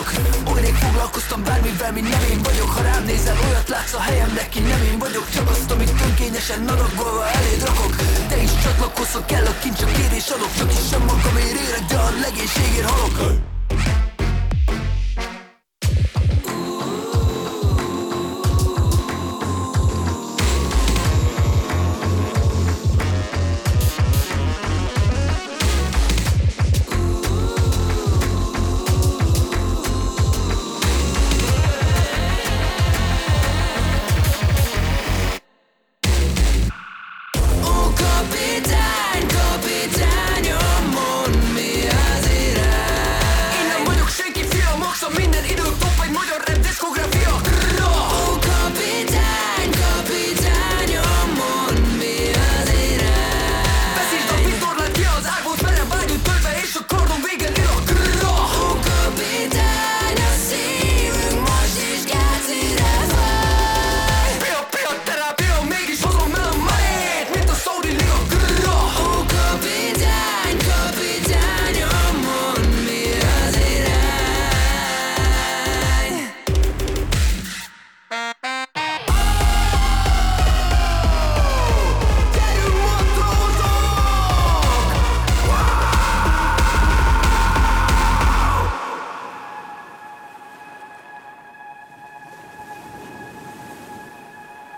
vagyok. Oly rég foglalkoztam bármivel, mint nem én vagyok. Ha rám nézel, olyat látsz a helyemnek, ki nem én vagyok. Csak azt, amit önkényesen nadagolva eléd rakok. Te is csatlakozol, kell a kincs, a kérés adok. Csak is sem magamért érek, de a legénységért halok.